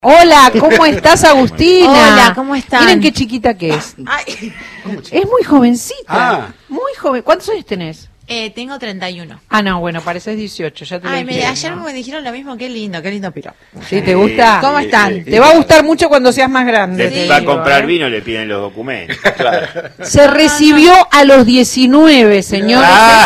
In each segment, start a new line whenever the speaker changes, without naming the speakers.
Hola, ¿cómo estás, Agustina?
Hola, ¿cómo están?
Miren qué chiquita que es.
Ay.
Es muy jovencita.
Ah.
Muy joven. ¿Cuántos años tenés?
Tengo 31.
Ah, no, bueno, pareces 18, ya te lo dije,
Ayer
¿no?
me dijeron lo mismo, qué lindo piro.
¿Sí, te gusta?
¿Cómo están?
Te va a gustar mucho cuando seas más grande.
Sí,
te
va a
digo,
comprar
¿eh?
vino, le piden los documentos. Claro.
Se recibió a los 19, señores.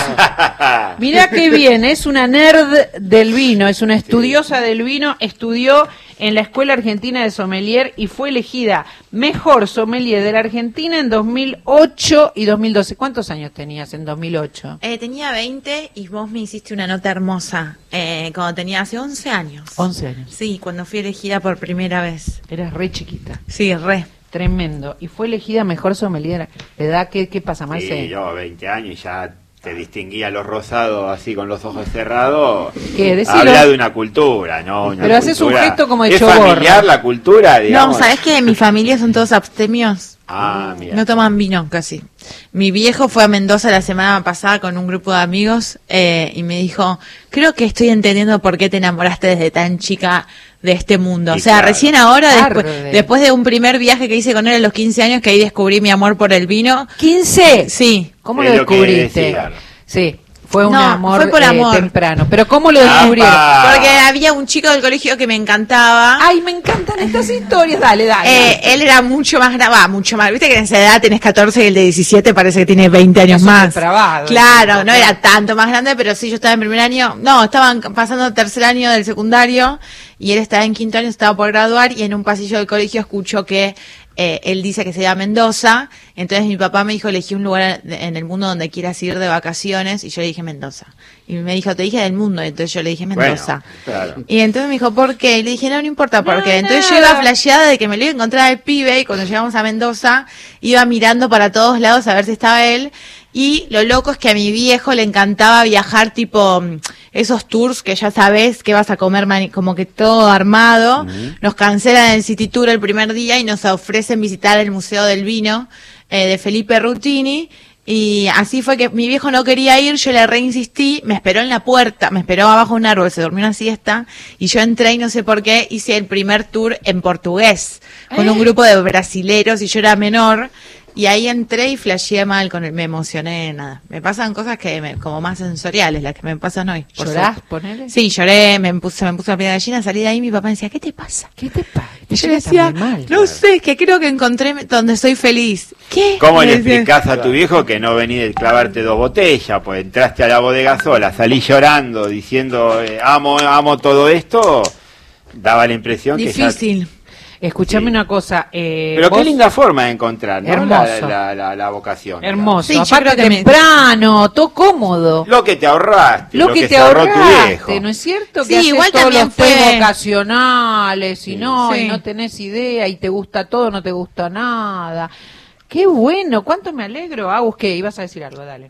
Ah.
Mirá qué bien, es una nerd del vino, es una estudiosa del vino, estudió en la Escuela Argentina de Sommelier y fue elegida mejor sommelier de la Argentina en 2008 y 2012. ¿Cuántos años tenías en 2008?
Tenía 20 y vos me hiciste una nota hermosa cuando tenía hace 11 años.
11 años.
Sí, cuando fui elegida por primera vez.
Eras re chiquita.
Sí, re.
Tremendo. Y fue elegida mejor sommelier. ¿La edad qué pasa, Marce?
Sí, yo 20 años y ya te distinguía los rosados así con los ojos cerrados.
¿Qué? Decilo.
Habla de una cultura, ¿no? Una
Pero haces un
cultura.
gesto como de
¿Es
choborra.
familiar la cultura,
No,
digamos?
¿sabés que mi familia son todos abstemios?
Ah, mira.
No toman vino casi. Mi viejo fue a Mendoza la semana pasada con un grupo de amigos y me dijo, creo que estoy entendiendo por qué te enamoraste desde tan chica de este mundo.
Y
O sea,
claro.
recién ahora,
Arde.
después de un primer viaje que hice con él a los 15 años, que ahí descubrí mi amor por el vino.
¿15?
Sí.
¿Cómo
Es
lo
lo que
descubriste?
decía.
Sí, fue un
No,
amor,
fue por amor.
temprano. ¿Pero cómo lo descubrieron?
¡Apa!
Porque había un chico del colegio que me encantaba.
Ay, me encantan estas historias. Dale.
Él era mucho más grande, mucho más. Viste que en esa edad tenés 14 y el de 17 parece que tiene 20 años
Es un
más.
depravado,
Claro,
ese,
no era tanto más grande, pero sí, yo estaba en primer año. No, estaban pasando tercer año del secundario y él estaba en quinto año, estaba por graduar y en un pasillo del colegio escuchó que él dice que se llama Mendoza. Entonces mi papá me dijo, elegí un lugar en el mundo donde quieras ir de vacaciones y yo le dije Mendoza. Y me dijo, te dije del mundo, entonces yo le dije Mendoza.
Bueno, claro.
Y entonces me dijo, ¿por qué? Y le dije, no importa por qué.
No,
Entonces yo
nada.
iba flasheada de que me lo iba a encontrar al pibe y cuando llegamos a Mendoza iba mirando para todos lados a ver si estaba él. Y lo loco es que a mi viejo le encantaba viajar tipo esos tours que ya sabes que vas a comer como que todo armado. Nos cancelan el City Tour el primer día y nos ofrecen visitar el Museo del Vino de Felipe Rutini. Y así fue que mi viejo no quería ir, yo le reinsistí, me esperó en la puerta, me esperó abajo de un árbol, se durmió una siesta, y yo entré y no sé por qué, hice el primer tour en portugués, con un grupo de brasileros, y yo era menor, y ahí entré y flasheé mal con él, me emocioné, nada. Me pasan cosas como más sensoriales, las que me pasan hoy. por
¿Llorás,
suerte.
ponele?
Sí, lloré, se me puso la piel de gallina, salí de ahí, mi papá me decía, ¿qué te pasa?
¿Qué te pasa?
Y yo le decía, no sé, es que creo que encontré donde soy feliz. ¿Qué?
¿Cómo
Me
le
decía.
explicás a tu viejo que no venís de clavarte 2 botellas? Pues entraste a la bodega sola, salís llorando, diciendo, amo todo esto. Daba la impresión que ya...
Difícil.
Escuchame
Sí.
una cosa.
Pero
vos-
qué linda forma de encontrar, ¿no?
Hermoso.
La vocación.
Hermoso.
Sí, yo
Aparte
creo que
temprano, todo cómodo.
Lo que te ahorraste,
Lo que te
se ahorró tu
ahorraste,
viejo.
¿no es cierto?
Sí,
Que haces
igual
todos
también
los test
fue-
vocacionales y
Sí.
no,
Sí.
y no tenés idea, y te gusta todo, no te gusta nada. Qué bueno, cuánto me alegro. Agus, ¿qué? Ibas a decir algo, dale.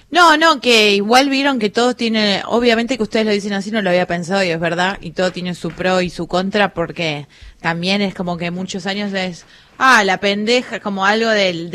No, que igual vieron que todo tiene, obviamente que ustedes lo dicen así, no lo había pensado y es verdad, y todo tiene su pro y su contra, porque también es como que muchos años es, la pendeja, como algo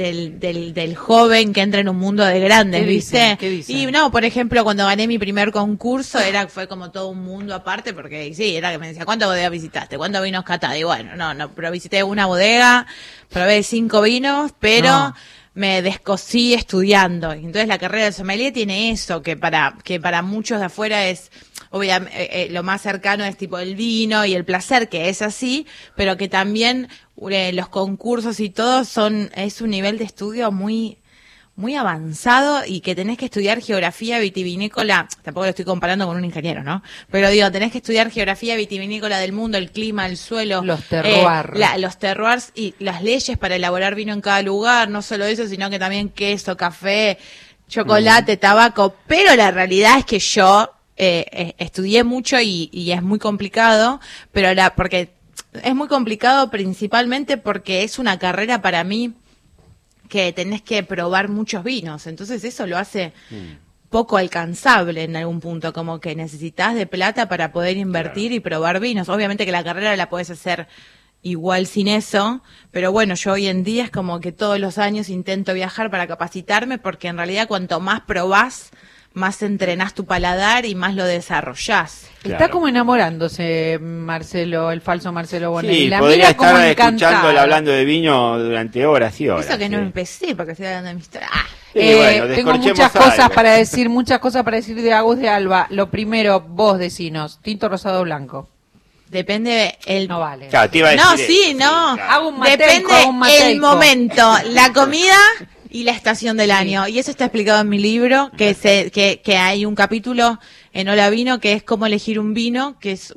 del joven que entra en un mundo de grandes,
¿Qué
¿viste?
dicen? ¿Qué dicen?
Y no, por ejemplo, cuando gané mi primer concurso, fue como todo un mundo aparte, porque sí, era que me decía, ¿cuántas bodegas visitaste? ¿Cuántos vinos cataste? Y bueno, no, pero visité una bodega, probé 5 vinos, pero...
No.
Me descosí estudiando. Entonces la carrera de sommelier tiene eso, que para muchos de afuera es, obviamente, lo más cercano es tipo el vino y el placer, que es así, pero que también los concursos y todo es un nivel de estudio muy muy avanzado y que tenés que estudiar geografía vitivinícola, tampoco lo estoy comparando con un ingeniero, ¿no? Pero digo, tenés que estudiar geografía vitivinícola del mundo, el clima, el suelo,
Los terroirs.
los terroirs y las leyes para elaborar vino en cada lugar, no solo eso, sino que también queso, café, chocolate, tabaco, pero la realidad es que yo estudié mucho y es muy complicado, pero porque es muy complicado principalmente porque es una carrera para mí que tenés que probar muchos vinos, entonces eso lo hace poco alcanzable en algún punto, como que necesitas de plata para poder invertir y probar vinos. Obviamente que la carrera la podés hacer igual sin eso, pero bueno, yo hoy en día es como que todos los años intento viajar para capacitarme, porque en realidad cuanto más probás, más entrenás tu paladar y más lo desarrollás.
Está
Claro.
como enamorándose Marcelo, el falso Marcelo Bonelli.
Sí,
La
podría
mira como
estar
encantada.
escuchándole hablando de vino durante horas y horas.
Eso que no
sí.
empecé, porque estoy hablando de mi historia.
Sí, bueno,
tengo
descorchemos
muchas cosas
algo.
para decir, de Agus de Alba. Lo primero, vos decinos, tinto, rosado, blanco.
Depende el...
No vale.
Claro, te iba a
No,
decir
sí,
eso,
no.
claro.
Hago un mateico,
Depende
hago un mateico.
el momento, la comida y la estación del año. Y eso está explicado en mi libro, que hay un capítulo en Hola Vino que es cómo elegir un vino, que es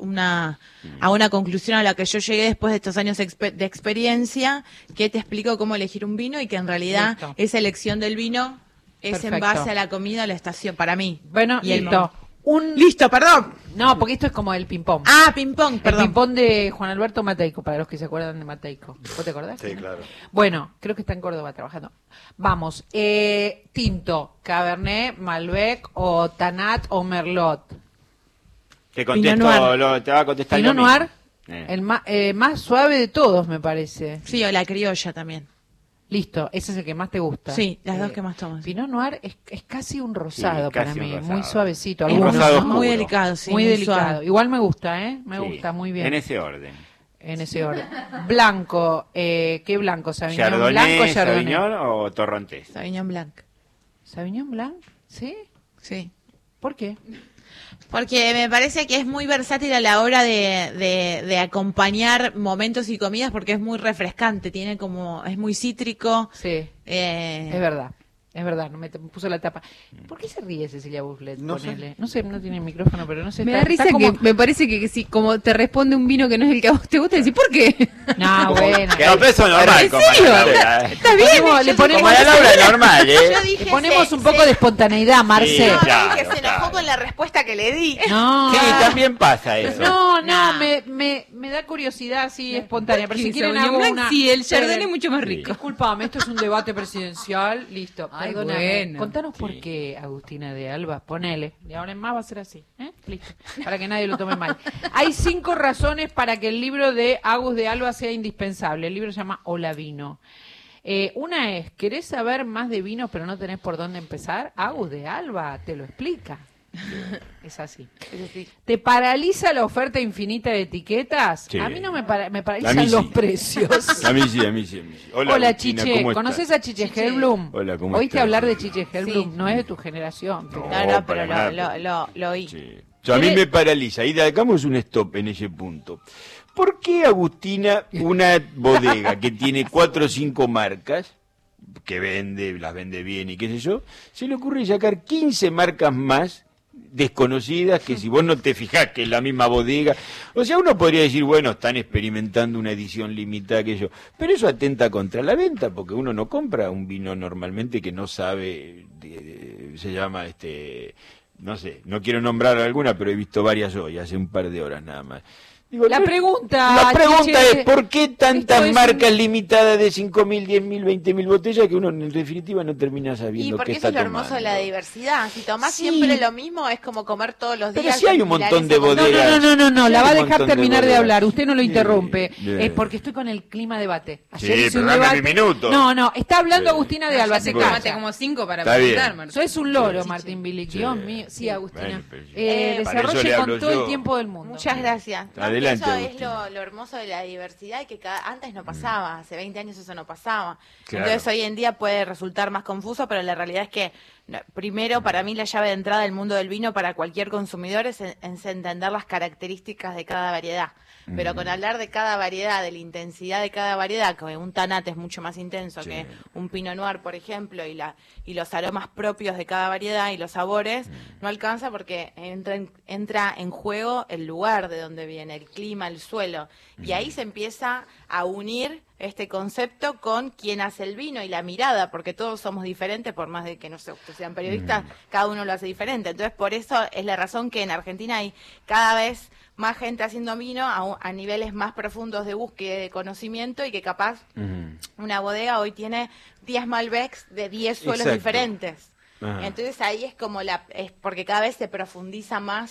a una conclusión a la que yo llegué después de estos años de experiencia, que te explico cómo elegir un vino y que en realidad
Listo.
esa elección del vino es en
Perfecto.
base a la comida, a la estación, para mí.
Bueno,
Y el
listo.
Listo, perdón.
No, porque esto es como el ping-pong.
Ah, ping pong,
El
perdón.
ping-pong de Juan Alberto Mateico, para los que se acuerdan de Mateico. ¿Vos te acordás?
Sí, claro.
Bueno, creo que está en Córdoba trabajando. Vamos, tinto, Cabernet, Malbec o Tanat o Merlot.
Te contesto,
Pinot Noir.
te va a contestar
Pinot
lo mismo.
Noir, el más suave de todos, me parece.
Sí, o la criolla también.
Listo, ese es el que más te gusta.
Sí, las dos que más tomo.
Pinot Noir es casi un rosado
Sí,
para
casi un
mí,
rosado.
muy suavecito.
Un
Algunos,
rosado
¿no?
oscuro.
Muy delicado, sí.
muy delicado.
suave.
Igual me gusta, ¿eh? Me
Sí,
gusta, muy bien.
En ese orden.
En ese orden. Blanco, ¿qué blanco? ¿Sauvignon
Chardonnay,
blanco o Chardonnay?
Sauvignon o Torrontés.
Sauvignon Blanc.
¿Sauvignon blanc? ¿Sí?
Sí.
¿Por qué?
Porque me parece que es muy versátil a la hora de acompañar momentos y comidas porque es muy refrescante, es muy cítrico.
Sí,
eh,
es verdad. Es verdad, no me puso la tapa. ¿Por qué se ríe Cecilia Buslet?
No sé.
Ponele. No sé, no tiene micrófono, pero no sé.
Me
está-
da risa
está como-
que me parece que si como te responde un vino que no es el que a vos te gusta, decís, ¿por qué?
No, bueno.
Que no, pero eso es normal,
¿En
compañera
serio?
Laura.
Está bien.
Le
Como
ponemos,
la Laura es normal, ¿eh?
yo dije,
le ponemos
se-
un poco
se-
de espontaneidad, Marce.
Sí,
No,
claro,
dije, se enojó
claro.
con la respuesta que le di.
No,
Sí, también pasa eso.
no,
Nah.
me da curiosidad así espontánea. Pero si
¿Qué,
quieren
Sauvignon
hago
Blanc?
una...
Sí, el
Esperen.
Chardonnay es mucho más rico.
Disculpame, esto es un debate presidencial. Listo,
Ay,
perdóname.
bueno.
Contanos por
Sí.
qué, Agustina de Alba. Ponele. De ahora en más va a ser así. Listo. Para que nadie lo tome mal. Hay 5 razones para que el libro de Agus de Alba sea indispensable. El libro se llama Hola Vino. Una es, ¿querés saber más de vinos pero no tenés por dónde empezar? Agus de Alba te lo explica. Es así. ¿Te paraliza la oferta infinita de etiquetas?
Sí.
A mí no me
A
paralizan
mí sí.
los precios.
A mí sí, a mí sí.
Hola,
Agustina,
Chiche,
¿cómo
¿conoces
estás?
a Chiche Helblum?
Hola, ¿cómo
¿Oíste
estás?
hablar de Chiche Helblum?
Sí.
No es de tu generación, pero...
No,
para
pero
nada.
lo oí.
Sí. Yo, a mí me paraliza. Y hagamos un stop en ese punto. ¿Por qué, Agustina, una bodega que tiene 4 o 5 marcas, que las vende bien y qué sé yo, se le ocurre sacar 15 marcas más desconocidas que si vos no te fijás que es la misma bodega? O sea, uno podría decir, bueno, están experimentando una edición limitada, que yo, pero eso atenta contra la venta, porque uno no compra un vino normalmente que no sabe, se llama no sé, no quiero nombrar alguna, pero he visto varias hoy, hace un par de horas nada más. Digo,
La pregunta,
la pregunta
Chiche,
es, ¿por qué tantas
esto es
marcas
un-
limitadas de 5.000, 10.000, 20.000 botellas que uno en definitiva no termina
Y
sabiendo
porque
qué
eso
está
es lo hermoso de la
tomando?
diversidad. Si tomás
Sí.
siempre lo mismo, es como comer todos los
Pero
días.
sí hay un
milanesa
montón de
con-
bodegas.
No, la va a
Un
dejar
montón de
terminar de
bodegas.
hablar, usted no lo
Sí,
interrumpe,
bien.
porque estoy con el clima debate.
Sí,
hice
pero
un
dame
debate.
mi minuto.
No, está hablando
Sí.
Agustina de Alba,
Ya
se
te
Bueno.
tomaste
calla.
como 5 para
Está
preguntar,
bien.
Marcelo.
Eso es un loro,
Sí.
Martín Bilic,
Sí.
Dios mío. Sí, Agustina.
Bueno, pero-
para eso
Desarrolle
le
con
hablo
todo
yo.
el tiempo del mundo.
Muchas gracias. No,
Adelante,
eso es
Agustina.
lo hermoso de la diversidad y que antes no pasaba. Hace 20 años eso no pasaba.
Claro.
Entonces hoy en día puede resultar más confuso, pero la realidad es que primero para mí la llave de entrada del mundo del vino para cualquier consumidor es entender las características de cada variedad. Pero con hablar de cada variedad, de la intensidad de cada variedad, que un tanat es mucho más intenso
Sí.
que un pinot noir, por ejemplo, y los aromas propios de cada variedad y los sabores, no alcanza porque entra en juego el lugar de donde viene, el clima, el suelo. Y ahí se empieza a unir este concepto con quien hace el vino y la mirada, porque todos somos diferentes, por más de que no sé, ustedes sean periodistas, cada uno lo hace diferente. Entonces, por eso es la razón que en Argentina hay cada vez más gente haciendo vino a niveles más profundos de búsqueda y de conocimiento y que capaz una bodega hoy tiene 10 Malbecs de 10 suelos
Exacto.
diferentes.
Ajá.
Entonces ahí es como es porque cada vez se profundiza más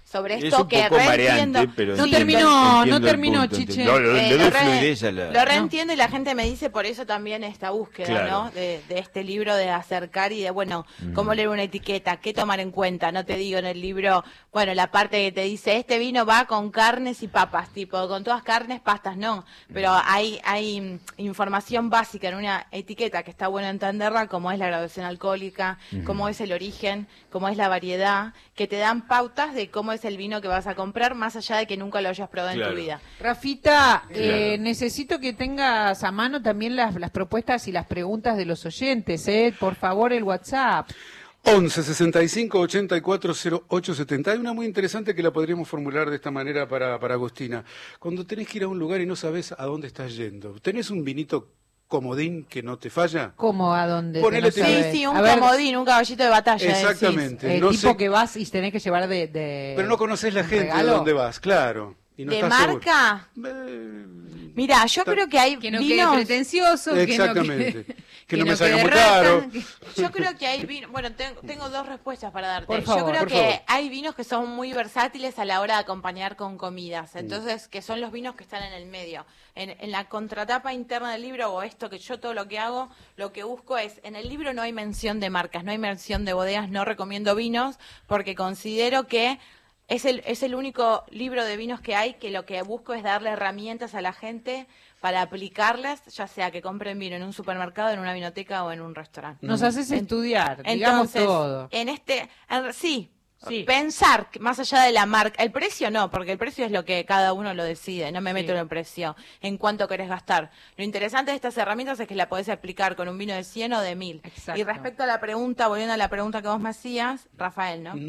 sobre
Es
esto
un
que
poco
reentiendo.
mareante, pero
No
entiendo-
terminó,
entiendo
no
el
terminó,
punto,
Chiche.
entiendo. No, le doy
lo
fluidez a la...
Lo reentiendo y la gente me dice por eso también esta búsqueda,
Claro.
¿no? De este libro de acercar y de, bueno, cómo leer una etiqueta, qué tomar en cuenta. No te digo en el libro, bueno, la parte que te dice, este vino va con carnes y papas, tipo, con todas carnes, pastas, no. Pero hay información básica en una etiqueta que está bueno entenderla, como es la graduación alcohólica, cómo es el origen, cómo es la variedad, que te dan pautas de cómo es el vino que vas a comprar, más allá de que nunca lo hayas probado en
Claro.
tu vida.
Rafita,
Claro.
necesito que tengas a mano también las propuestas y las preguntas de los oyentes, por favor, el WhatsApp.
11 65 84 08 70. Hay una muy interesante que la podríamos formular de esta manera para Agustina. Cuando tenés que ir a un lugar y no sabes a dónde estás yendo, ¿tenés un vinito comodín que no te falla?
¿Cómo a dónde?
Ponele
Que no
Sí,
sabes?
Sí, un
A ver,
comodín, un caballito de batalla.
Exactamente.
decís.
no
tipo
sé-
que vas y tenés que llevar de
Pero no conoces la
un
gente
regalo.
de dónde vas, claro. Y no
¿De
estás seguro.
marca? Mira, yo creo que hay
Que no quede
vinos...
pretencioso,
Exactamente. Que no me
quede
salga muy
rata,
caro.
Yo creo que hay vinos, bueno, tengo dos respuestas para darte.
Por favor,
yo creo
por
que
favor.
hay vinos que son muy versátiles a la hora de acompañar con comidas, entonces que son los vinos que están en el medio. En la contratapa interna del libro, o esto que yo todo lo que hago, lo que busco es, en el libro no hay mención de marcas, no hay mención de bodegas, no recomiendo vinos, porque considero que es el único libro de vinos que hay que lo que busco es darle herramientas a la gente para aplicarlas, ya sea que compren vino en un supermercado, en una vinoteca o en un restaurante.
Nos haces estudiar, digamos
Entonces,
todo.
Sí,
Sí.
pensar que más allá de la marca, el precio no, porque el precio es lo que cada uno lo decide, no me meto en el precio, en cuánto querés gastar. Lo interesante de estas herramientas es que la podés aplicar con un vino de 100 o de 1000.
Exacto.
Y respecto a la pregunta, volviendo a la pregunta que vos me hacías, Rafael, ¿no?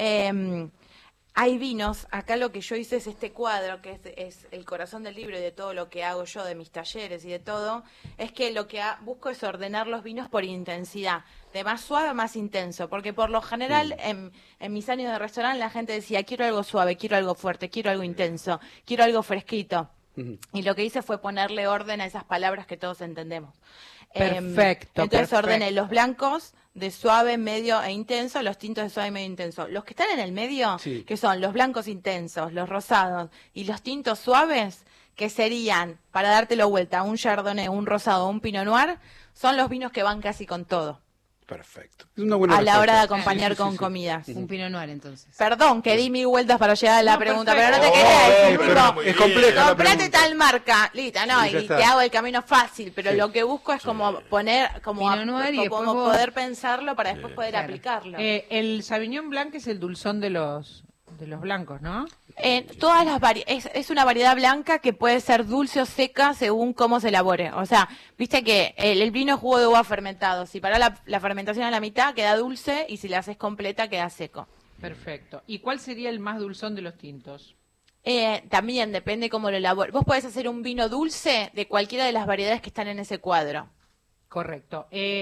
Hay vinos, acá lo que yo hice es este cuadro, que es el corazón del libro y de todo lo que hago yo, de mis talleres y de todo, es que lo que busco es ordenar los vinos por intensidad, de más suave a más intenso, porque por lo general en mis años de restaurante la gente decía, quiero algo suave, quiero algo fuerte, quiero algo intenso, quiero algo fresquito. Y lo que hice fue ponerle orden a esas palabras que todos entendemos.
Perfecto,
Entonces
perfecto.
ordené los blancos de suave, medio e intenso, los tintos de suave, medio e intenso. Los que están en el medio,
Sí.
que son los blancos intensos, los rosados y los tintos suaves, que serían, para dártelo vuelta, un chardonnay, un rosado o un pinot noir, son los vinos que van casi con todo,
Perfecto. Es una buena
a la hora de
respuesta.
acompañar
Sí, sí,
con
sí.
comidas.
Un Pinot Noir, entonces.
Perdón, que di 1000 vueltas para llegar a la
No,
pregunta,
perfecto.
pero no te quería decir,
pero
tipo,
muy
es
bien.
compleja la
comprate
pregunta.
tal marca, Lita, no,
Y ya
y
está.
te hago el camino fácil, pero
Sí.
lo que busco es como poner, como,
Pinot Noir y
como
después vos-
poder pensarlo para después poder
Claro.
aplicarlo.
El Sauvignon Blanc es el dulzón de los blancos, ¿no?
Todas las es una variedad blanca que puede ser dulce o seca según cómo se elabore. O sea, viste que el vino es jugo de uva fermentado. Si para la fermentación a la mitad queda dulce y si la haces completa queda seco.
Perfecto. ¿Y cuál sería el más dulzón de los tintos?
También depende cómo lo elabores. Vos podés hacer un vino dulce de cualquiera de las variedades que están en ese cuadro.
Correcto.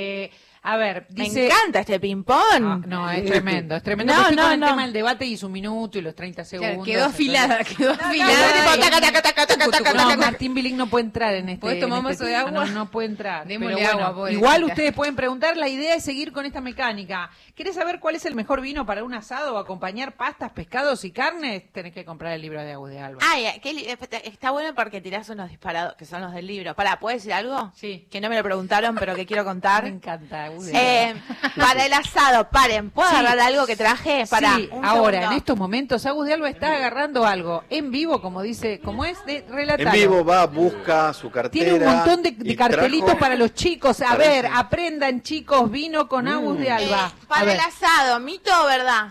A ver,
Me
dice...
encanta este ping-pong.
Ah, no, es tremendo, es tremendo.
No,
Pero estoy
no,
con el
no.
tema del debate y su minuto y los 30 segundos.
Claro, quedó
entonces-
afilada, quedó
no,
afilada.
tipo, taca, taca, taca, taca, taca,
No,
taca.
Martín Bilic no puede entrar en este.
¿Podés tomar
en
un
este
vaso de
tema,
agua?
No puede entrar.
Démosle
Pero bueno,
agua, pobrecita.
igual ustedes pueden preguntar. La idea es seguir con esta mecánica. ¿Querés saber cuál es el mejor vino para un asado o acompañar pastas, pescados y carnes? Tenés que comprar el libro de Agus de Alba.
Ay, está bueno porque tirás unos disparados, que son los del libro. Pará, ¿puedes decir algo?
Sí.
Que no me lo preguntaron, pero que quiero
Me
contar.
encanta Agus de Alba.
Para el asado, paren, ¿puedo
Sí.
agarrar algo que traje? Para
Sí,
un
ahora,
segundo.
en estos momentos, Agus de Alba está agarrando algo en vivo, como dice, como es de relatar.
En vivo va, busca su cartera.
Tiene un montón de
y
cartelitos
trajo-
para los chicos. A
Parece.
ver, aprendan chicos, vino con Agus de Alba. A
Para
ver.
el asado, ¿mito o verdad?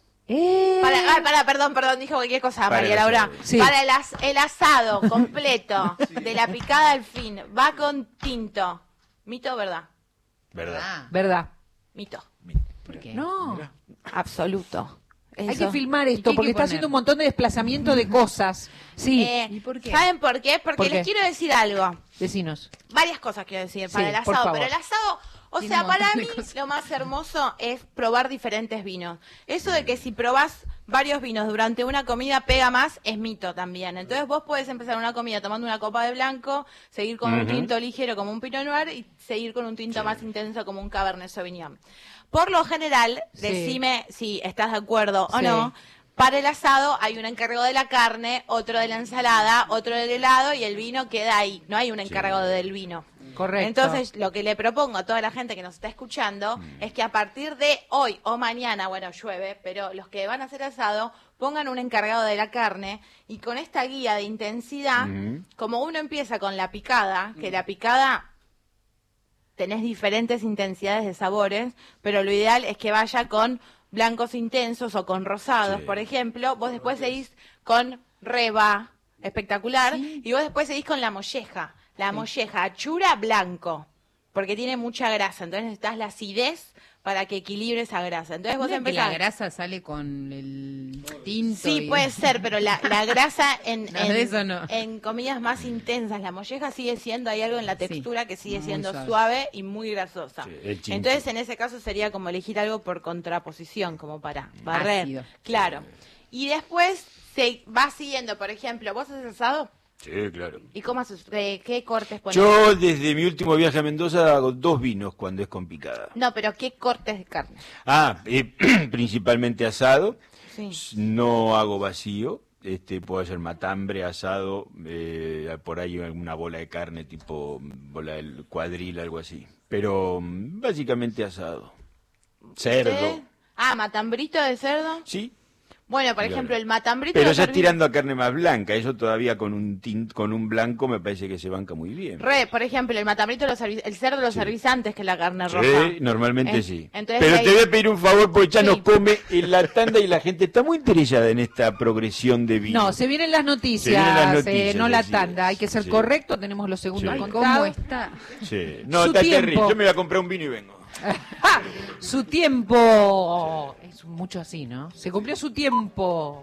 Perdón, dije cualquier cosa,
Para
María
el
Laura.
asado.
Sí.
Para el asado completo, de la picada al fin, va con tinto. ¿Mito o verdad?
¿Verdad?
Ah,
¿Verdad?
Mito.
¿por qué?
No.
Absoluto.
Hay
Eso.
que filmar
¿Y
esto
qué hay
porque
que
está
poner?
haciendo un montón de desplazamiento de cosas. Sí,
¿Y por qué?
¿Saben por qué? Porque
¿Por qué?
les quiero decir algo.
decinos.
Varias cosas quiero decir para
Sí,
el
por
asado,
favor.
pero el asado, o
Tiene
sea,
un montón
para
de
mí
cosas.
lo más hermoso es probar diferentes vinos. Eso de que si probás varios vinos durante una comida pega más es mito también. Entonces vos podés empezar una comida tomando una copa de blanco, seguir con un tinto ligero como un Pinot Noir y seguir con un tinto más intenso como un Cabernet Sauvignon. Por lo general,
Sí.
decime si estás de acuerdo o
Sí.
no, Para el asado hay un encargado de la carne, otro de la ensalada, otro del helado y el vino queda ahí. No hay un encargado del vino.
Correcto.
Entonces, lo que le propongo a toda la gente que nos está escuchando es que a partir de hoy o mañana, bueno, llueve, pero los que van a hacer asado, pongan un encargado de la carne y con esta guía de intensidad, como uno empieza con la picada, que la picada tenés diferentes intensidades de sabores, pero lo ideal es que vaya con blancos intensos o con rosados, por ejemplo. Vos después seguís con reba, espectacular, y vos después seguís con la molleja. La molleja, achura blanco, porque tiene mucha grasa, entonces necesitas la acidez para que equilibre esa grasa. Entonces vos
¿No es que
empezás...
la grasa sale con el tinto?
Sí, puede ser, pero la grasa
No, de eso no.
en comidas más intensas, la molleja sigue siendo, hay algo en la textura que sigue
muy
siendo
suave.
suave y muy grasosa.
Sí, el chincho.
Entonces en ese caso sería como elegir algo por contraposición, como para barrer.
Ácido.
Claro. Y después se va siguiendo, por ejemplo, ¿vos haces asado?
Sí, claro.
¿Y cómo haces? ¿Qué cortes pones?
Yo desde mi último viaje a Mendoza hago 2 vinos cuando es con picada.
No, pero ¿qué cortes de carne?
Principalmente asado.
Sí.
No hago vacío. Puedo hacer matambre, asado, por ahí alguna bola de carne tipo bola del cuadril, algo así. Pero básicamente asado. Cerdo.
¿Usted? ¿Matambrito de cerdo?
Sí.
Bueno, por
Claro.
ejemplo, el matambrito...
Pero
lo
ya
servís-
tirando a carne más blanca, eso todavía con un blanco me parece que se banca muy bien.
Por ejemplo, el matambrito, el cerdo lo servís antes que la carne roja.
Sí, normalmente sí.
Entonces
Pero
ahí-
te voy a pedir un favor porque ya
Sí.
nos come en la tanda y la gente está muy interesada en esta progresión de vino.
No, se vienen las noticias,
Se vienen las noticias,
no la
así
tanda.
es.
Hay que ser
Sí.
correcto, tenemos los segundos
Sí.
¿Cómo
contados.
está?
Sí. No,
Su
está
tiempo.
terrible. Yo me voy a comprar un vino y vengo.
Su tiempo. Es mucho así, ¿no? Se cumplió su tiempo.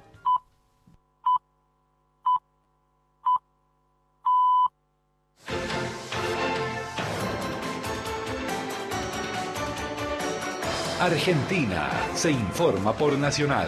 Argentina se informa por Nacional.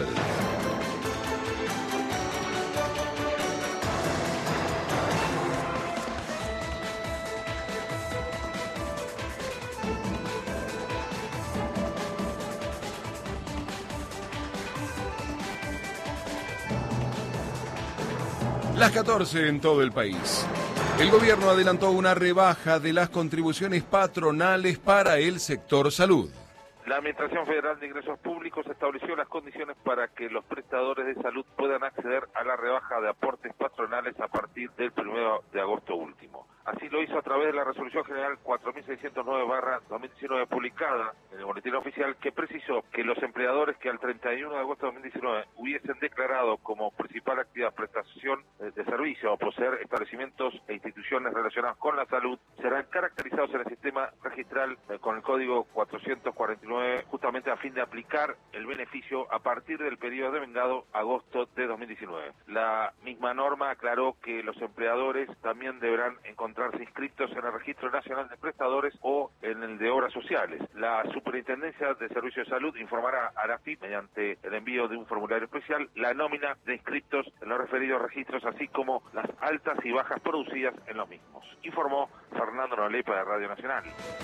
Las 14 en todo el país. El gobierno adelantó una rebaja de las contribuciones patronales para el sector salud.
La Administración Federal de Ingresos Públicos estableció las condiciones para que los prestadores de salud puedan acceder a la rebaja de aportes patronales a partir del 1 de agosto último. Así lo hizo a través de la Resolución General 4609/2019 publicada en el Boletín Oficial, que precisó que los empleadores que al 31 de agosto de 2019 hubiesen declarado como principal actividad prestación de servicio o poseer establecimientos e instituciones relacionadas con la salud serán caracterizados en el sistema registral con el código 449, justamente a fin de aplicar el beneficio a partir del periodo devengado agosto de 2019. La misma norma aclaró que los empleadores también deberán encontrarse inscritos en el Registro Nacional de Prestadores o en el de Obras Sociales. La Superintendencia de Servicios de Salud informará a la AFIP, mediante el envío de un formulario especial, la nómina de inscritos en los referidos registros, así como las altas y bajas producidas en los mismos. Informó Fernando Nolé para Radio Nacional.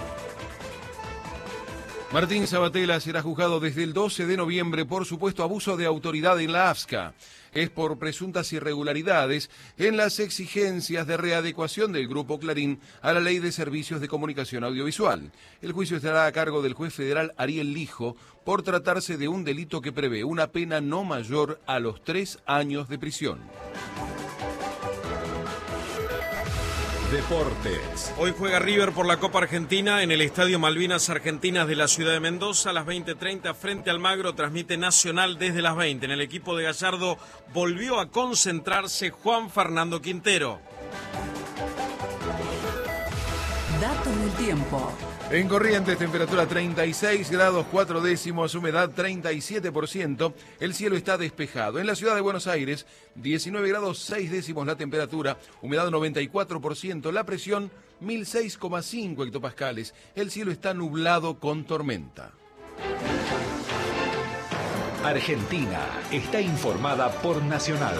Martín Sabatella será juzgado desde el 12 de noviembre por supuesto abuso de autoridad en la AFSCA. Es por presuntas irregularidades en las exigencias de readecuación del Grupo Clarín a la Ley de Servicios de Comunicación Audiovisual. El juicio estará a cargo del juez federal Ariel Lijo por tratarse de un delito que prevé una pena no mayor a los 3 años de prisión.
Deportes.
Hoy juega River por la Copa Argentina en el Estadio Malvinas Argentinas de la ciudad de Mendoza a las 20:30 frente al Magro. Transmite Nacional desde las 20. En el equipo de Gallardo volvió a concentrarse Juan Fernando Quintero.
Datos del tiempo.
En Corrientes, temperatura 36 grados 4 décimos, humedad 37%, el cielo está despejado. En la ciudad de Buenos Aires, 19 grados 6 décimos la temperatura, humedad 94%, la presión 1006,5 hectopascales, el cielo está nublado con tormenta.
Argentina está informada por Nacional.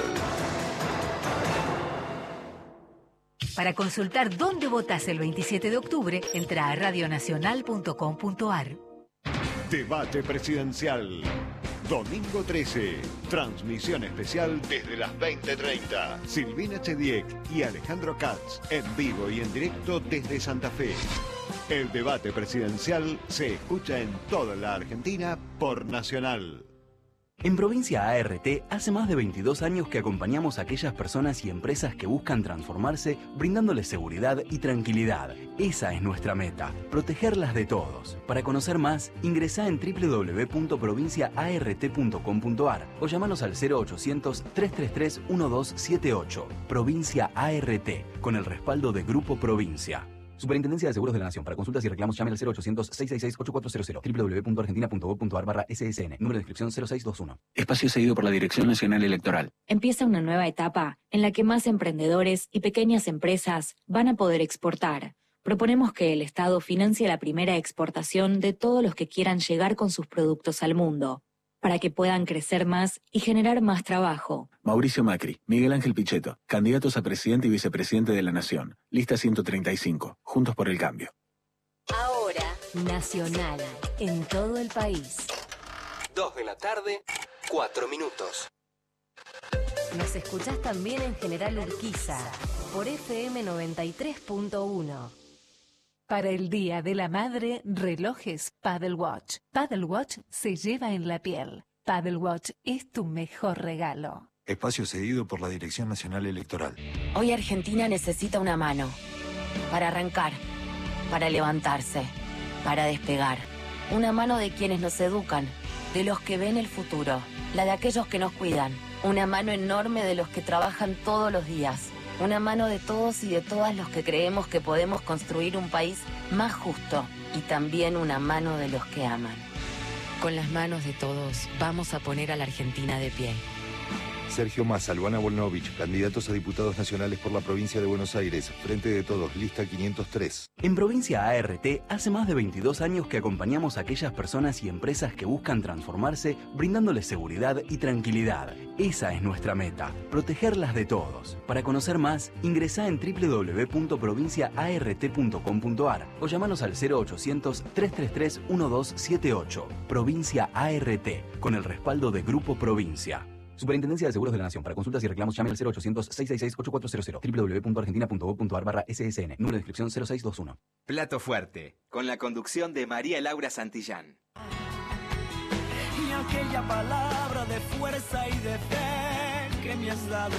Para consultar dónde votás el 27 de octubre, entra a radionacional.com.ar.
Debate presidencial.
Domingo 13, transmisión especial desde las 20:30. Silvina Chediek y Alejandro Katz, en vivo y en directo desde Santa Fe. El debate presidencial se escucha en toda la Argentina por Nacional.
En Provincia ART, hace más de 22 años que acompañamos a aquellas personas y empresas que buscan transformarse, brindándoles seguridad y tranquilidad. Esa es nuestra meta, protegerlas de todos. Para conocer más, ingresá en www.provinciaart.com.ar o llamanos al 0800-333-1278. Provincia ART, con el respaldo de Grupo Provincia. Superintendencia de Seguros de la Nación. Para consultas y reclamos llame al 0800-666-8400, www.argentina.gov.ar/ssn, número de inscripción 0621.
Espacio cedido por la Dirección Nacional Electoral.
Empieza una nueva etapa en la que más emprendedores y pequeñas empresas van a poder exportar. Proponemos que el Estado financie la primera exportación de todos los que quieran llegar con sus productos al mundo, para que puedan crecer más y generar más trabajo.
Mauricio Macri, Miguel Ángel Pichetto, candidatos a presidente y vicepresidente de la Nación. Lista 135. Juntos por el Cambio.
Ahora, Nacional, en todo el país.
2 de la tarde, 4 minutos.
Nos escuchás también en General Urquiza, por FM 93.1. Para el Día de la Madre, relojes Paddle Watch. Paddle Watch se lleva en la piel. Paddle Watch es tu mejor regalo.
Espacio cedido por la Dirección Nacional Electoral.
Hoy Argentina necesita una mano. Para arrancar, para levantarse, para despegar. Una mano de quienes nos educan, de los que ven el futuro, la de aquellos que nos cuidan. Una mano enorme de los que trabajan todos los días. Una mano de todos y de todas los que creemos que podemos construir un país más justo. Y también una mano de los que aman.
Con las manos de todos, vamos a poner a la Argentina de pie.
Sergio Massa, Luana Volnovich, candidatos a diputados nacionales por la provincia de Buenos Aires. Frente de Todos, lista 503.
En Provincia ART, hace más de 22 años que acompañamos a aquellas personas y empresas que buscan transformarse, brindándoles seguridad y tranquilidad. Esa es nuestra meta, protegerlas de todos. Para conocer más, ingresá en www.provinciaart.com.ar o llamanos al 0800-333-1278. Provincia ART, con el respaldo de Grupo Provincia. Superintendencia de Seguros de la Nación. Para consultas y reclamos llame al 0800-666-8400, www.argentina.gov.ar/ssn, número de inscripción 0621.
Plato Fuerte, con la conducción de María Laura Santillán.
Y aquella palabra de fuerza y de fe que me has dado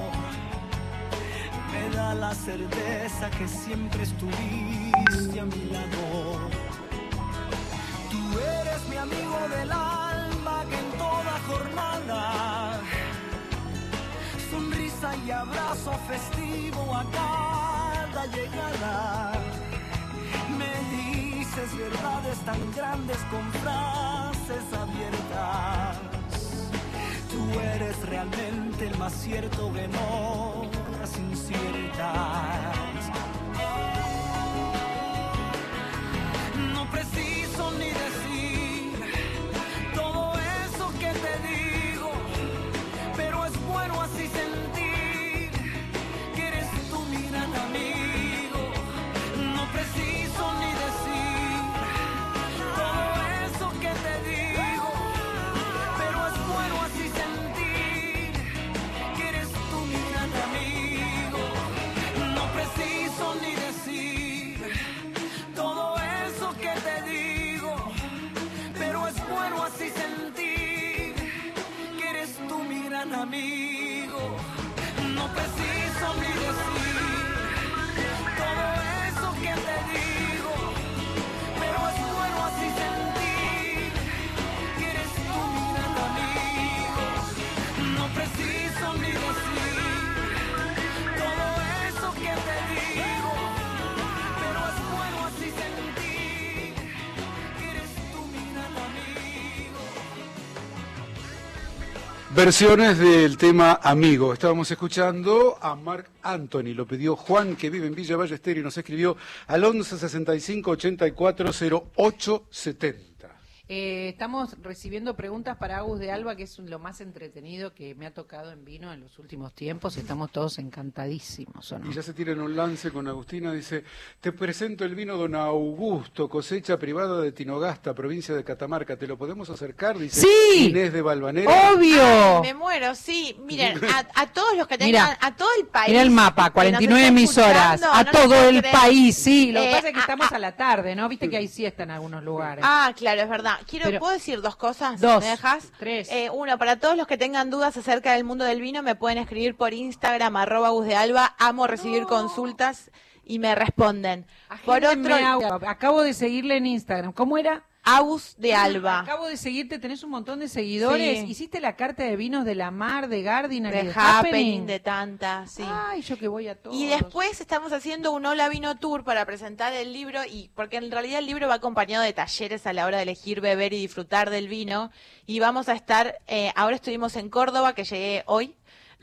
me da la certeza que siempre estuviste a mi lado. Tú eres mi amigo del alma que en toda jornada, sonrisa y abrazo festivo a cada llegada, me dices verdades tan grandes con frases abiertas. Tú eres realmente el más cierto de notas inciertas. No preciso ni decir todo eso que te digo, pero es bueno así sentir que eres tú mi gran amigo. No preciso ni decir todo eso que te digo, pero es bueno así sentir que eres tú mi gran amigo. No preciso ni decir todo eso que te digo, pero es bueno así sentir que eres tú mi gran amigo. No preciso ni decir todo eso que te digo, pero es bueno así sentir que eres tú mi gran amigo. No preciso ni decir todo eso que te digo, pero es bueno así sentir que eres tú mi gran amigo.
Versiones del tema Amigo. Estábamos escuchando a Marc Anthony, lo pidió Juan, que vive en Villa Ballester, y nos escribió al 11 65 84 08 70.
Estamos recibiendo preguntas para Agus de Alba, que es lo más entretenido que me ha tocado en vino en los últimos tiempos. Estamos todos encantadísimos, ¿o no?
Y ya se tiran un lance con Agustina, dice, te presento el vino Don Augusto, cosecha privada de Tinogasta, provincia de Catamarca. ¿Te lo podemos acercar? Dice
¡Sí!
Inés de Valvanera.
¡Obvio!
Ay, me muero, sí. Miren, a todos los que tengan,
Mira,
a todo el país.
Mira el mapa,
que nos
49
está
emisoras,
escuchando,
a
no
todo
lo puedo
el
creer.
país, sí. Lo que pasa es que
a-
estamos a la tarde, ¿no? Viste que hay siesta en algunos lugares.
Claro, es verdad.
Pero-
¿Puedo decir dos cosas?
Dos,
¿Me dejas?
tres.
Uno, para todos los que tengan dudas acerca del mundo del vino, me pueden escribir por Instagram, @agusdealba. Amo recibir consultas y me responden. Por
Agéndenme,
otro,
Agus. Acabo de seguirle en Instagram. ¿Cómo era?
Agus de Alba.
Acabo de seguirte, tenés un montón de seguidores.
Sí.
Hiciste la carta de vinos de la Mar, de Gardiner,
De
de
Happening, de tantas, sí.
Ay, yo que voy a todos.
Y después estamos haciendo un Hola Vino Tour para presentar el libro, y porque en realidad el libro va acompañado de talleres a la hora de elegir, beber y disfrutar del vino. Y vamos a estar, ahora estuvimos en Córdoba, que llegué hoy,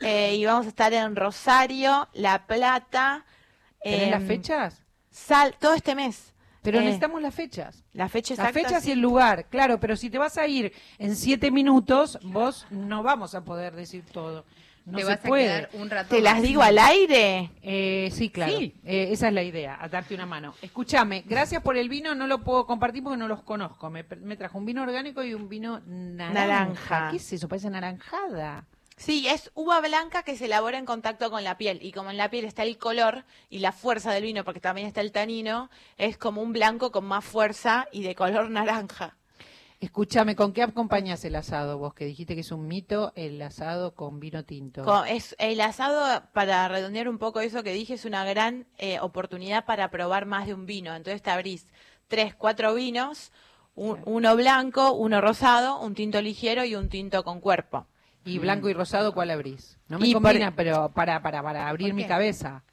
y vamos a estar en Rosario, La Plata.
¿Tenés las fechas?
Todo este mes.
Pero necesitamos las fechas.
La fecha
Las
exacta.
fechas
sí.
y el lugar, claro, pero si te vas a ir en 7 minutos, vos no vamos a poder decir todo. No
Te
se
vas a
puede.
quedar un rato
¿Te las
más.
digo al aire?
Sí, claro.
Sí.
Esa es la idea, a darte una mano. Escúchame, gracias por el vino, no lo puedo compartir porque no los conozco. Me trajo un vino orgánico y un vino naranja. ¿Qué es eso? Parece naranjada.
Sí, es uva blanca que se elabora en contacto con la piel, y como en la piel está el color y la fuerza del vino, porque también está el tanino, es como un blanco con más fuerza y de color naranja.
Escúchame, ¿con qué acompañas el asado vos? Que dijiste que es un mito el asado con vino tinto.
Es el asado, para redondear un poco eso que dije, es una gran oportunidad para probar más de un vino. Entonces te abrís 3, 4 vinos, uno blanco, uno rosado, un tinto ligero y un tinto con cuerpo.
¿Y blanco y rosado cuál abrís? No me
Y
combina, pero para abrir
¿Por
mi
qué?
cabeza.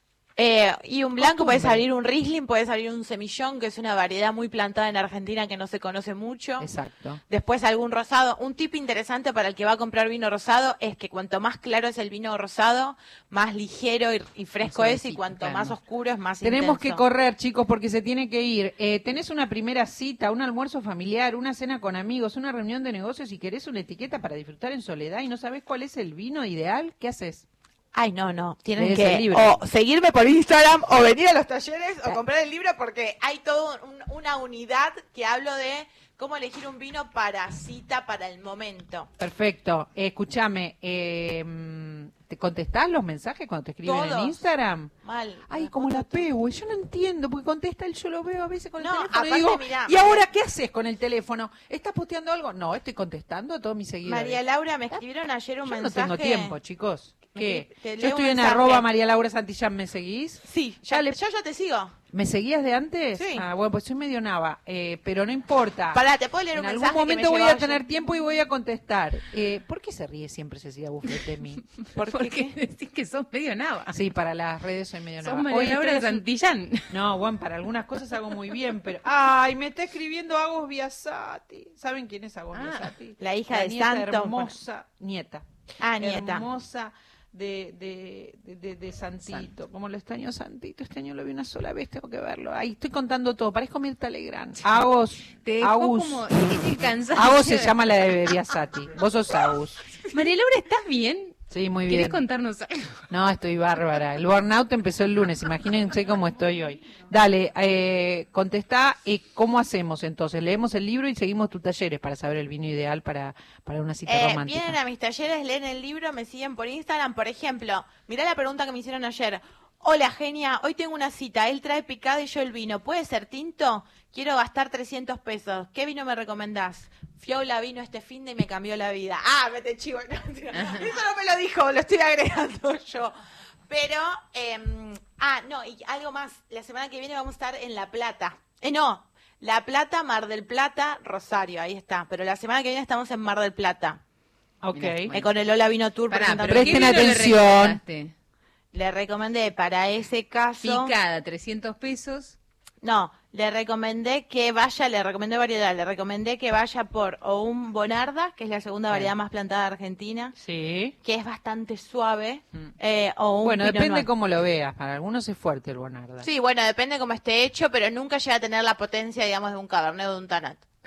Y un blanco,
Costumbre.
puedes abrir un Riesling, puedes abrir un Semillón, que es una variedad muy plantada en Argentina que no se conoce mucho.
Exacto.
Después algún rosado. Un tip interesante para el que va a comprar vino rosado es que cuanto más claro es el vino rosado, más ligero y fresco es, y
suavecito,
cuanto
claro.
más oscuro es más
Tenemos que
intenso.
correr, chicos, porque se tiene que ir. Tenés una primera cita, un almuerzo familiar, una cena con amigos, una reunión de negocios y querés una etiqueta para disfrutar en soledad y no sabés cuál es el vino ideal, ¿qué haces?
Ay, no. Tienen
Lees el
que
libro.
o seguirme por Instagram o venir a los talleres o comprar el libro, porque hay toda una unidad que hablo de cómo elegir un vino para cita, para el momento.
Perfecto. Escúchame, ¿te contestás los mensajes cuando te escriben en
Todos.
Instagram?
Mal.
Ay, como la Pehu, yo no entiendo, porque contesta él, yo lo veo a veces con el
No,
teléfono y
aparte,
digo,
mirá,
¿y ahora qué haces con el teléfono? ¿Estás posteando algo? No, estoy contestando a todos mis seguidores.
María Laura, me escribieron ayer un
Yo no
mensaje.
tengo tiempo, chicos. ¿Qué?
Te leo
Yo estoy
un
en
mensaje.
@María Laura Santillán, ¿me seguís?
Sí, yo ya te sigo.
¿Me seguías de antes?
Sí.
Ah, bueno, pues soy medio nava, pero no importa.
Pará, te puedo leer
En
un
algún
mensaje que me
momento voy
llegó
a
ayer.
tener tiempo y voy a contestar. ¿Por qué se ríe siempre Cecilia Buffet de mí?
Porque decís que sos medio nava.
Sí, para las redes soy medio
Sos
nava.
María Laura
estoy
Santillán.
No, bueno, para algunas cosas hago muy bien, pero... ¡Ay, me está escribiendo Agos Biasati! ¿Saben quién es Agos Biasati?
la hija de
nieta
Santo.
hermosa, nieta.
Nieta.
Hermosa de Santito. Como lo extraño Santito, este año lo vi una sola vez, tengo que verlo. Ahí estoy contando todo, parezco Mirta Legrand. Agos,
Te dejó
Agus.
como el cansancio.
Agos se llama la de Biasati. Vos sos Agus.
María Laura, ¿estás bien?
Sí, muy
¿Querés
bien.
contarnos algo?
No, estoy bárbara. El burnout empezó el lunes, imagínense cómo estoy hoy. Dale, contestá, ¿cómo hacemos entonces? Leemos el libro y seguimos tus talleres para saber el vino ideal para una cita romántica.
Vienen a mis talleres, leen el libro, me siguen por Instagram. Por ejemplo, mirá la pregunta que me hicieron ayer. Hola, genia, hoy tengo una cita, él trae picada y yo el vino. ¿Puede ser tinto? Quiero gastar 300 pesos. ¿Qué vino me recomendás? Fiola vino este finde y me cambió la vida. Mete chivo. No, eso no me lo dijo, lo estoy agregando yo. Pero, no, y algo más. La semana que viene vamos a estar en La Plata. La Plata, Mar del Plata, Rosario, ahí está. Pero la semana que viene estamos en Mar del Plata.
Ok.
Con el Hola Vino Tour.
Pará,
presentando-
pero ¿qué
Presten
vino le
atención.
recomendaste?
Le recomendé para ese caso.
Picada, 300 pesos.
No, le recomendé variedad. Le recomendé que vaya por o un Bonarda, que es la segunda variedad más plantada de Argentina,
Sí.
que es bastante suave, o un
Bueno,
Pinot
depende
Noir.
cómo lo veas. Para algunos es fuerte el Bonarda.
Sí, bueno, depende cómo esté hecho, pero nunca llega a tener la potencia, digamos, de un Cabernet o de un Tanat.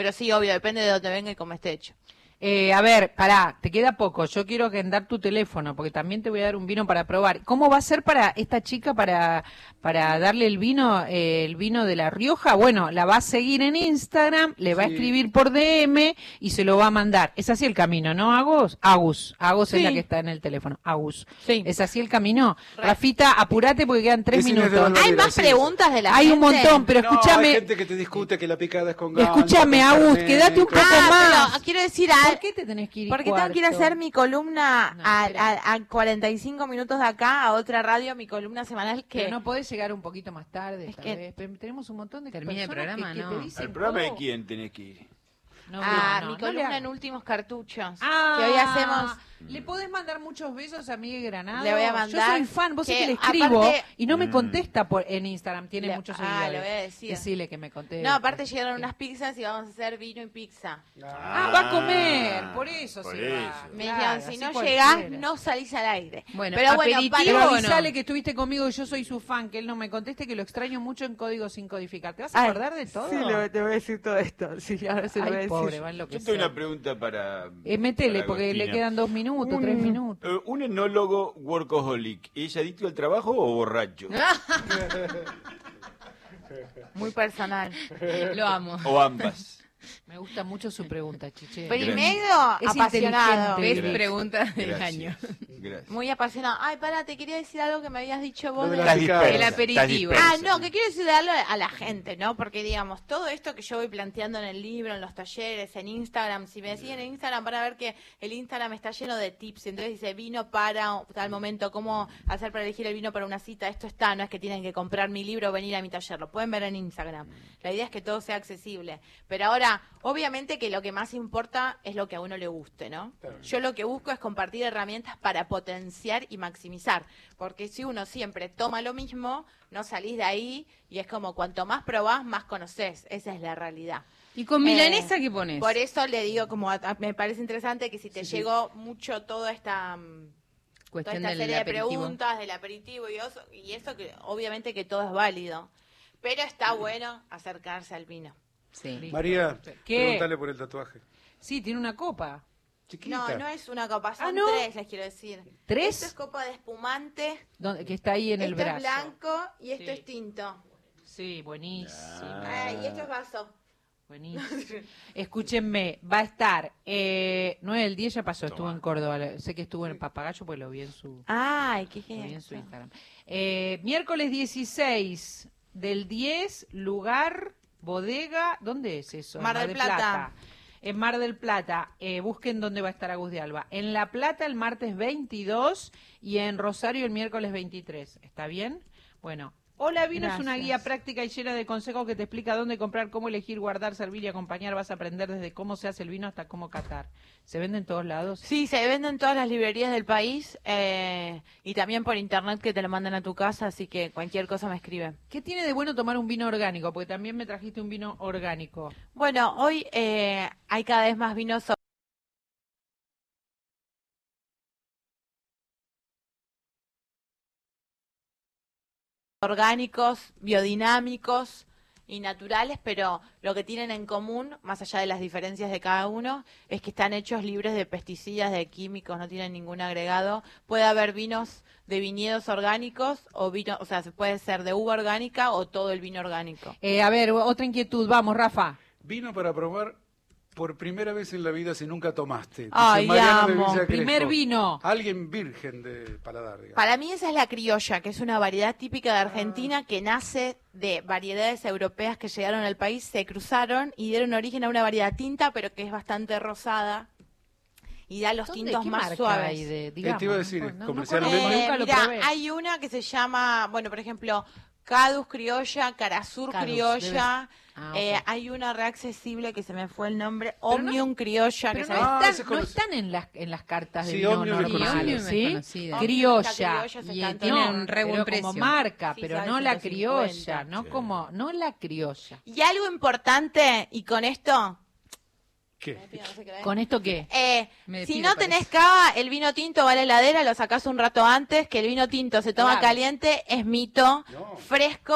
Pero sí, obvio, depende de dónde venga y cómo esté hecho.
A ver, pará, te queda poco. Yo quiero agendar tu teléfono porque también te voy a dar un vino para probar. ¿Cómo va a ser para esta chica para darle el vino de La Rioja? Bueno, la va a seguir en Instagram, le va a escribir por DM y se lo va a mandar. Es así el camino, ¿no, Agus? Agus
Sí.
es la que está en el teléfono. Agus.
Sí.
¿Es así el camino? Rafita, apurate porque quedan 3 minutos.
¿Hay más preguntas de la
Hay
gente?
un montón, pero
No,
escúchame.
hay gente que te discute que la picada es con gancho.
Escúchame,
con
Agus,
carnet,
quédate un poco
con-
más.
Pero quiero decir
¿Por qué te tenés que ir
Porque tengo que ir a
cuarto?
hacer mi columna a 45 minutos de acá, a otra radio, mi columna semanal que...
Pero no podés llegar un poquito más tarde,
Es
tal
que-
vez. Pero tenemos un montón de
Termina el
personas
programa,
que
¿no?
te dicen
¿Al programa de
todo.
quién tenés que ir?
No,
mi
no le
columna
hagas.
en Últimos Cartuchos.
Ah,
que hoy hacemos...
¿Le podés mandar muchos besos a Miguel Granado?
Le voy a mandar
Yo soy fan, vos sabés que
que
le escribo
aparte-
y no me contesta en Instagram, tiene
Le-
muchos
le
seguidores.
voy a decir.
Decile que me conteste.
No, aparte llegaron unas pizzas y vamos a hacer vino y pizza.
Va a comer, por eso
por
se va.
eso.
Me
Claro,
dijeron,
así
si no
cualquiera.
llegás, no salís al aire.
Bueno,
pero bueno,
aperitivo
para-
Pero
o no?
avisale que estuviste conmigo y yo soy su fan, que él no me conteste, que lo extraño mucho en código sin codificar. ¿Te vas a
Ay,
acordar de todo?
Sí, te voy a decir todo esto. Sí, ahora se lo voy a
Ay,
decir.
pobre, va a
Yo
enloquecer.
tengo una pregunta para...
Métele,
para
porque le
Agostina.
quedan 2 minutos, 3 minutos.
Un enólogo workaholic, ¿es adicto al trabajo o borracho?
Muy personal.
Lo amo.
O ambas.
Me gusta mucho su pregunta, Chiche.
Primero,
Es
apasionado.
inteligente.
¿Ves? Pregunta del
Gracias.
año.
Gracias.
Muy apasionado. Ay, pará, te quería decir algo que me habías dicho vos.
Lo de
de-
la
Estás
picada.
dispersa,
El aperitivo.
estás
Ah,
dispersa.
no, que quiero decir darle a la gente, ¿no? Porque, digamos, todo esto que yo voy planteando en el libro, en los talleres, en Instagram, si me siguen en Instagram van a ver que el Instagram está lleno de tips. Entonces dice, vino para tal momento, cómo hacer para elegir el vino para una cita. Esto está, no es que tienen que comprar mi libro o venir a mi taller. Lo pueden ver en Instagram. La idea es que todo sea accesible. Pero ahora, obviamente que lo que más importa es lo que a uno le guste, ¿no? Yo lo que busco es compartir herramientas para potenciar y maximizar. Porque si uno siempre toma lo mismo, no salís de ahí y es como cuanto más probás, más conocés. Esa es la realidad.
¿Y con milanesa qué pones?
Por eso le digo, como me parece interesante que si te llegó mucho toda esta
Cuestión del
serie de
aperitivo.
preguntas del aperitivo y eso que obviamente que todo es válido. Pero está bueno acercarse al vino.
Sí.
María,
¿Qué?
pregúntale por el tatuaje.
Sí, tiene una copa.
Chiquita.
No es una copa, son
¿no?
3, les quiero decir.
¿3?
Esto es copa de espumante,
Que está ahí en el
esto
brazo.
es blanco y esto
Sí.
es tinto.
Sí, buenísimo.
Y esto es vaso.
Buenísimo. Escúchenme, va a estar 9 del 10 ya pasó, estuvo en Córdoba. Sé que estuvo en el Papagayo, pues lo vi en su,
Ay,
lo vi en su
genial.
Instagram. Miércoles 16 del 10, lugar, bodega, ¿dónde es eso?
Mar del Plata.
En Mar del Plata, busquen dónde va a estar Agus de Alba. En La Plata el martes 22 y en Rosario el miércoles 23. ¿Está bien? Bueno. Hola Vino es una
Gracias.
guía práctica y llena de consejos que te explica dónde comprar, cómo elegir, guardar, servir y acompañar. Vas a aprender desde cómo se hace el vino hasta cómo catar. ¿Se vende en todos lados?
Sí, se vende en todas las librerías del país y también por internet que te lo mandan a tu casa, así que cualquier cosa me escriben.
¿Qué tiene de bueno tomar un vino orgánico? Porque también me trajiste un vino orgánico.
Bueno, hoy hay cada vez más vinos orgánicos, biodinámicos y naturales, pero lo que tienen en común, más allá de las diferencias de cada uno, es que están hechos libres de pesticidas, de químicos, no tienen ningún agregado. Puede haber vinos de viñedos orgánicos o vino, o sea, puede ser de uva orgánica o todo el vino orgánico.
A ver, otra inquietud. Vamos, Rafa.
Vino para probar por primera vez en la vida si nunca tomaste. Dice
Ay,
Mariano de
amo.
Villa
Primer
Crespo.
vino.
Alguien virgen de paladar, digamos.
Para mí esa es la criolla, que es una variedad típica de Argentina que nace de variedades europeas que llegaron al país, se cruzaron y dieron origen a una variedad tinta, pero que es bastante rosada y da los
¿Dónde?
tintos
¿Qué
más
marca
suaves.
hay de, digamos,
te iba a decir,
no
comercialmente.
conozco, nunca lo
Mirá,
probé.
hay una que se llama, bueno, por ejemplo, Cadus criolla, Carasur
Cadus,
criolla,
Ah, ok.
hay una reaccesible que se me fue el nombre,
Pero no-
Omnium criolla,
Pero
que
no,
se
Ah, ese
están,
es
no
conocido.
están en las cartas de
Sí,
vino
Omnium es
normales,
conocido.
Omnium es
¿sí?
conocida.
Criolla.
se
Y
cantó
tiene
en-
un re buen
pero
precio.
como marca,
Sí,
pero
sale
no la
150.
criolla, no
Sí.
como, no la criolla.
Y algo importante, y con esto,
¿Qué?
¿Con esto qué?
Me
si
despido,
no tenés cava, el vino tinto va a la heladera, lo sacás un rato antes, que el vino tinto se toma
Claro.
caliente, es mito,
No.
fresco,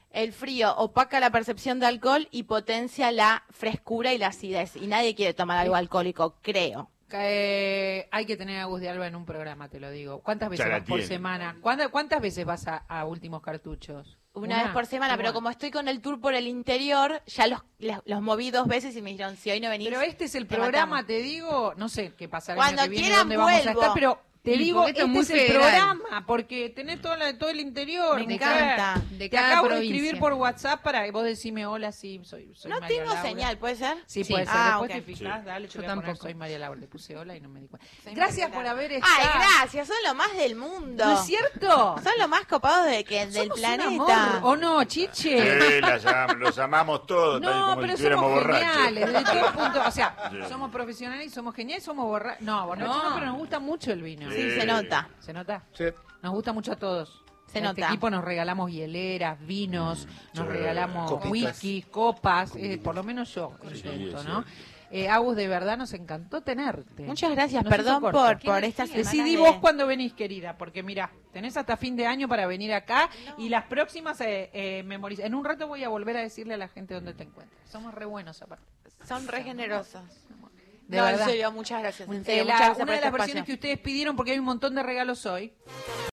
El frío opaca la percepción de alcohol y potencia la frescura y la acidez. Y nadie quiere tomar algo alcohólico, creo.
Hay que tener a Agus de Alba en un programa, te lo digo. ¿Cuántas veces vas por semana? ¿Cuántas veces vas a Últimos Cartuchos?
Una vez por semana, pero como estoy con el tour por el interior, ya los moví 2 veces y me dijeron, si hoy no venís,
pero este es el programa, te digo, no sé qué pasará
cuando
el año que viene,
quieran
dónde vamos a
vuelvo.
estar, pero te
Y
digo,
porque esto
este
es
es
muy
el
federal.
programa, porque tenés todo el interior.
Me encanta.
De
Te
cada
acabo de
provincia.
escribir por WhatsApp para que vos decime hola, sí, soy
No
María
tengo
Laura.
señal, ¿puede ser?
Sí,
Sí.
puede ser.
Ah,
Después
ok.
te fijás, dale,
Yo
yo voy a poner
tampoco.
soy María Laura. Le puse hola y no me di cuenta.
Soy
Gracias
María
por
Laura.
haber estado.
Ay, gracias, son lo más del mundo.
¿No es cierto?
Son lo más copados del
Somos un
planeta.
amor, ¿o no, Chiche?
Los amamos todos, tal y
No,
como
pero
si estuviéramos
somos
borrachos.
geniales, de todo punto, o sea,
Sí.
somos profesionales y somos geniales, somos borrachos. No, borrachos no, pero nos gusta mucho el vino.
Sí, se nota.
¿Se nota?
Sí.
Nos gusta mucho a todos.
Se
En
nota.
este equipo nos regalamos hieleras, vinos, nos
Sí.
regalamos
Copitas.
whisky, copas, por lo menos yo intento, ¿no? Agus, de verdad nos encantó tenerte.
Muchas gracias,
Nos hizo
perdón
corto.
por esta semana.
Decidí vos cuando venís, querida, porque mira, tenés hasta fin de año para venir acá y las próximas memoriza. En un rato voy a volver a decirle a la gente dónde te encuentras. Somos re buenos aparte.
Son re generosos.
De
No,
verdad.
en serio, muchas gracias. En serio,
La-
muchas gracias
una
por
de
este
las versiones
espacio.
que ustedes pidieron, porque hay un montón de regalos hoy,